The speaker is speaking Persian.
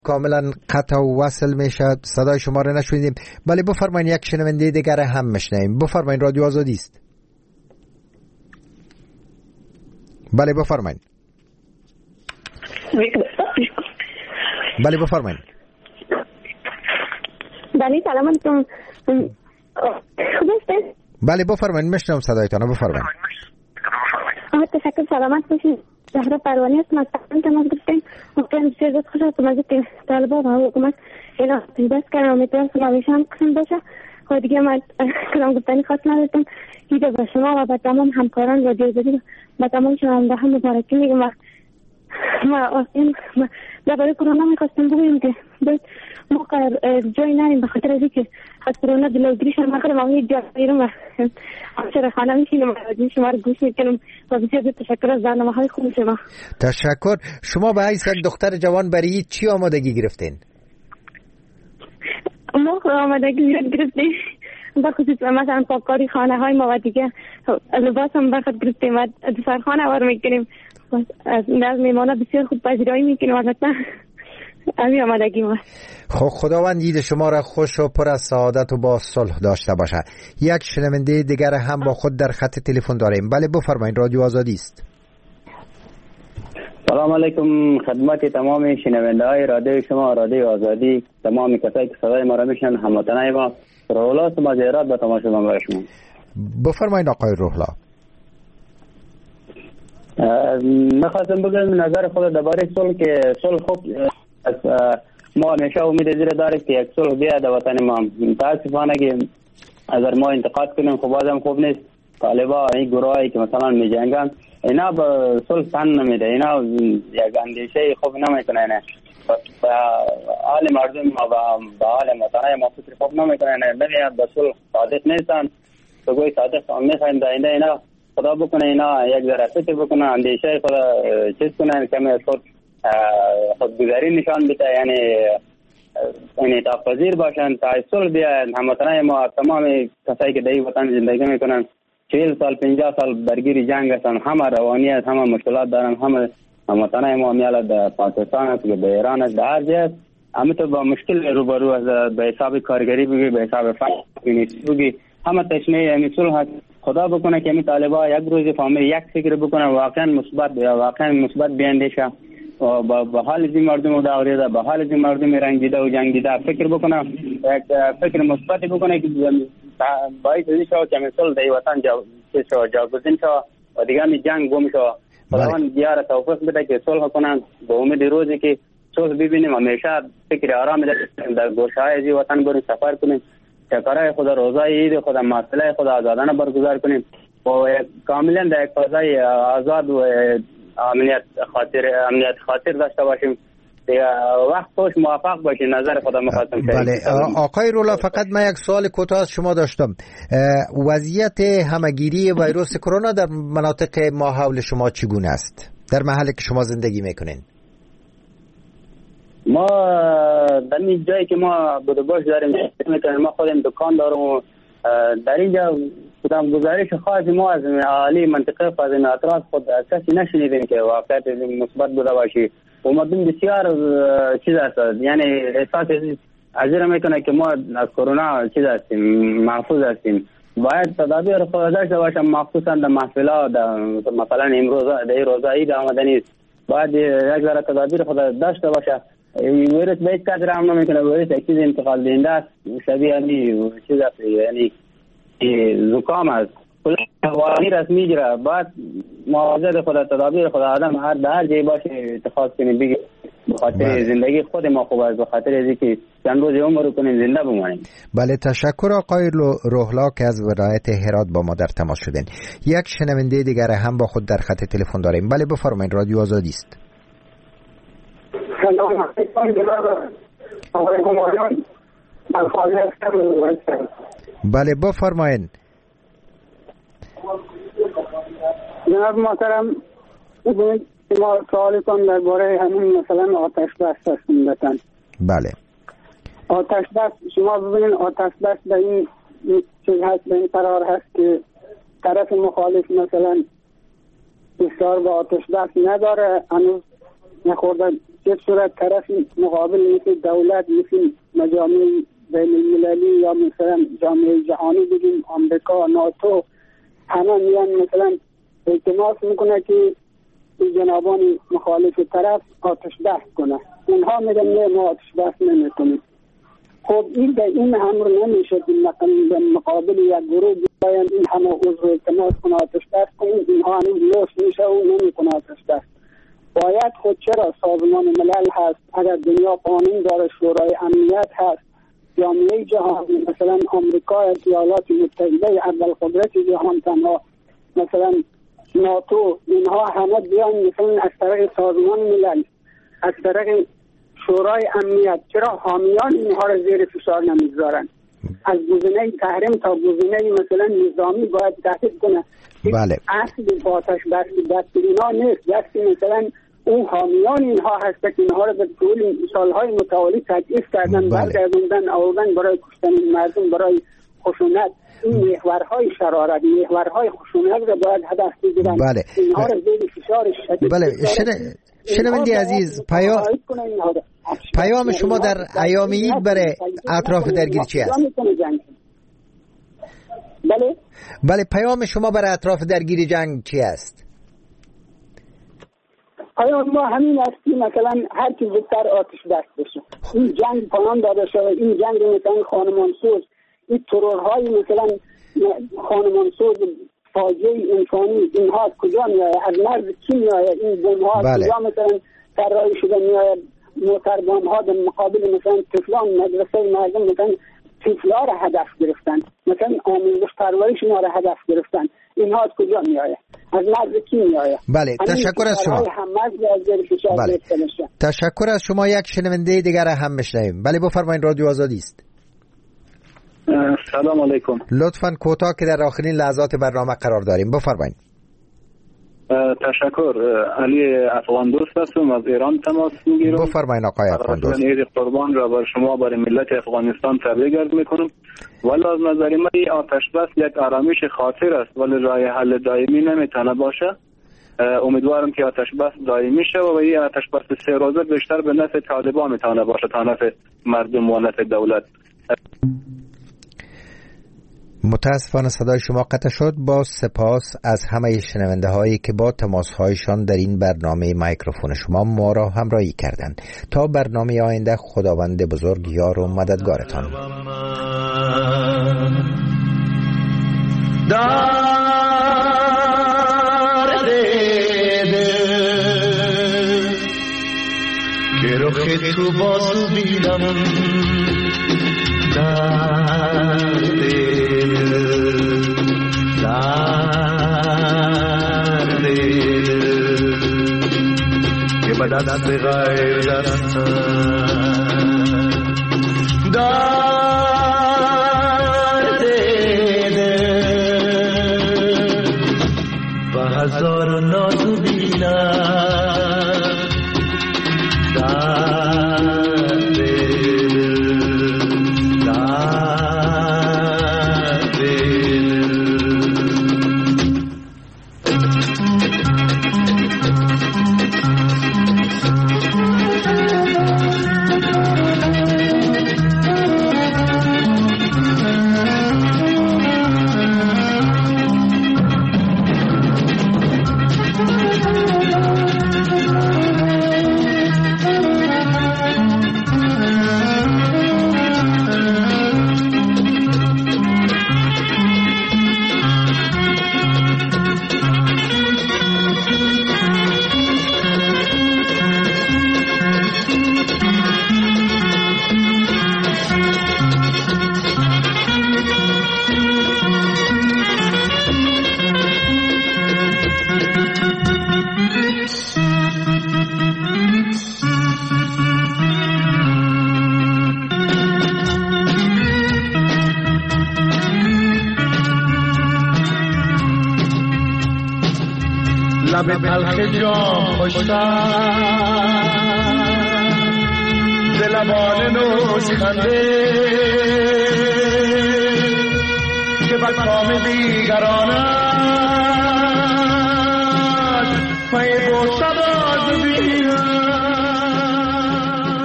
کاملا قطع و وصل میشه، صدای شما رو نشنیدیم. بله بفرمایید، یک شنونده دیگر هم میشنویم. بفرمایید، رادیو آزادی است. بله بفرمایید. بله بفرمایید. بله سلام علیکم. بله بفرمایید، میشنوم صدایتان، بفرمایید. تشکر، سلامت باشید. زهرا پروانی هستم از تماس گرفتیم. واقعا بسیار خوش هستم از اینکه طالبان و حکومت اعلام دست کردن. امیدوارم سلامیش هم قسم باشه. خود دیگه من کلام گفتنی خواست نداشتم. دیده با شما و با تمام همکاران رادیو آزادی و تمام شنونده هم مبارکی میگم. ما درباره کرونا میخواستم بگویم که ما جای نریم به خاطر از اینکه از کرونا دلایگیری شدم. آخر ما یک جا میرم و همسر خانه میشینم و شما رو گوش میکنم و بسیار تشکر از برنامه های خوب شما. تشکر. شما به حیث دختر جوان برای چی آمادگی گرفتین؟ ما آمادگی گرفتیم به خصوص مثلا پاککاری خانه های ما و دیگه لباس هم بخاطر گرفتیم و دسترخوان آور میکنیم. از میمانا بسیار خوب پذیرایی میکنیم. البته همین آمادگی ما. خب خداوند دید شما را خوش و پر از سعادت و با صلح داشته باشه. یک شنونده دیگر هم با خود در خط تلفن داریم. بله بفرمایید، رادیو آزادی است. سلام علیکم خدمت تمام شنونده های رادیو شما، رادیو آزادی، تمام کسایی که صدای ما را میشنن، هموطنای ما. روح‌الله هستم از ایران به تماشا برای شما. بفرمایید آقای روح‌الله. میخواستم بگم نظر خود درباره صلح که صلح خوب ما همیشه امید زیر داریم که یک صلح بیاد در وطن ما. متاسفانه که اگر ما انتقاد کنیم خب بازم خوب نیست. طالبا این گروهایی که مثلا میجنگن اینا به صلح تن نمیده، اینا یک اندیشه خوب نمیکنه، نه به حال مردم ما و به حال وطنای ما فکر خوب نمیکنه، نمیاد به صلح صادق نیستن. تو گوی صادق میخوایم در اینا خدا بکنه اینا یک ذره فکر بکنه، اندیشه خدا چیز کنه، کمی خودگذاری نشان بده، یعنی انعطاف پذیر باشن تا صلح بیاد. هموطنای ما تمام کسایی که در این وطن زندگی میکنن 40 سال 50 سال درگیر جنگ هستن، همه روانی است، همه مشکلات دارن، همه هموطنای ما میال در پاکستان است که در ایران است، در هر جای است، همه تو با مشکل روبرو است. به حساب کارگری بگی، به حساب فقر بگی، همه تشنه یعنی صلح. خدا بکنه که این طالبا یک روز فهمه یک فکر بکنه واقعا مثبت بیاندیشه و به حال این مردم داوریده، به حال این مردم رنجیده و جنگیده فکر بکنه، یک فکر مثبت بکنه که باعث شود که مثل در وطن جاگزین شود و دیگه می جنگ گم شود. خداوند دیار توفیق بده که صلح کنن به امید روزی که صلح ببینیم. همیشه فکر آرام در گوشه‌های این وطن بریم سفر کنیم، شکرهای خدا، روزای عید خدا، مسئله خدا آزادانه برگزار کنیم و کاملا در یک فضای آزاد و امنیت خاطر داشته باشیم. وقت خوش موفق باشین. نظر خدا می‌خواستم. بله آقای رولا، فقط من یک سوال کوتاه از شما داشتم. وضعیت همگیری ویروس کرونا در مناطق ما حول شما چگونه است در محلی که شما زندگی میکنین؟ ما در این جایی که ما بودگاش داریم ما خودم دکان دارم و در اینجا کدام گزارش خاصی ما از اهالی منطقه فاضل اطراف خود کسی نشنیدیم که واقعیت مثبت بوده باشی و مردم بسیار چیز است، یعنی احساس عجیب میکنه که ما از کرونا چیز هستیم، محفوظ هستیم. باید تدابیر خود داشته باشم، مخصوصا در محفلات، مثلا امروز در روزه عید آمدنی باید یک ذره تدابیر خود داشته باشه. ویروس به هیچ قدر هم نمیکنه، ویروس یک چیز انتقال دهنده است، شبیه همین چیز است، یعنی زکام است، وانی رسمی جرا. باید مواظب خود تدابیر خود آدم هر جایی باشه اتخاذ کنیم، بگی به خاطر زندگی خود ما خوب است، به خاطر اینکه چند روز عمر رو کنیم زنده بمانیم. بله تشکر آقای روح‌الله که از ولایت هرات با ما در تماس شدین. یک شنونده دیگر هم با خود در خط تلفن داریم. بله بفرمایید، رادیو آزادی است. سلام علیکم. بله بفرمایید. جناب محترم، ما سوال کن درباره همین مثلا آتش بس هستیم بتن. بله آتش بس، شما ببینید آتش بس به این چیز هست، به این قرار هست که طرف مخالف مثلا بسیار با آتش بس نداره، هنوز نخورده چه صورت طرف مقابل مثل دولت، مثل مجامع بین المللی یا مثلا جامعه جهانی بگیم آمریکا، ناتو، همه میان مثلا التماس میکنه که جنابان مخالف طرف آتش بس کنه. اونها میگن نه ما آتش بس نمیکنیم. خب این امر نمیشه که مقابل یک گروه بیاین این همه عضو التماس کنه آتش بس کنیم، اینها هنوز لوس میشه و نمیکنه آتش بس. باید خود چرا سازمان ملل هست، اگر دنیا قانون داره، شورای امنیت هست، جامعه جهانی مثلا آمریکا، ایالات متحده اول قدرت جهان تنها، مثلا ناتو، اینها همه بیان مثلا از طریق سازمان ملل، از طریق شورای امنیت، چرا حامیان اینها را زیر فشار نمیذارن؟ از گزینه تحریم تا گزینه مثلا نظامی باید تهدید کنه. بله. اصل آتش بس اینا نیست، دست مثلا اون حامیان اینها هست که اینها را به طول سالهای متوالی تجهیز کردن، برگردوندن، آوردن برای کشتن مردم، برای خشونت. این محورهای شرارت، محورهای خشونت را باید هدف بگیرن. بله. اینها را زیر فشار شدید. بله. شنونده عزیز، پیام شما در ایام عید برای اطراف درگیری چی است؟ بله، پیام شما برای اطراف درگیری جنگ چی است؟ پیام ما همین است که مثلا هر کی زودتر آتش بس بشه، این جنگ پایان داده شده. این جنگ مثلا خانمانسوز، این ترورهای مثلا خانمانسوز، فاجعه انسانی، اینها از کجا میآید؟ از مرز کی میآید؟ این بمب‌ها از کجا مثلا طراحی شده میآید؟ موتربان‌ها در مقابل مثلا طفلان مدرسه مردم مثلا طفلا را هدف گرفتن، مثلا آموزش پرورش اینا را هدف گرفتن. اینها از کجا میآید؟ از مرز کی میآید؟ بله، تشکر از شما. بله. تشکر از شما. یک شنونده دیگر هم میشنویم. بله بفرمایید، رادیو آزادی است. سلام علیکم. لطفاً کوتاه که در آخرین لحظات برنامه قرار داریم بفرمایید. تشکر. علی افغان دوست هستم، از ایران تماس میگیرم. بفرمایید آقای افغان دوست. عید قربان را بر شما، برای ملت افغانستان تبریک عرض میکنم. ولی از نظر من آتش بس یک آرامش خاطر است، ولی راه حل دائمی نمیتونه باشه. امیدوارم که آتش بس دائمی شه و این آتش بس 3 روزه بیشتر به نفع طالبان میتونه باشه تا نفع مردم و نفع دولت. متاسفانه صدای شما قطع شد. با سپاس از همه شنونده هایی که با تماس هایشان در این برنامه میکروفون شما ما را همراهی کردند. تا برنامه آینده، خداوند بزرگ یار و مددگارتان. که رخ تو بازو بیدم که با دست غیر دست درد و هزار نازو بینم لب تلخ جام خوشتر ز لبان نوش خنده که بر کام دیگران است پی برسد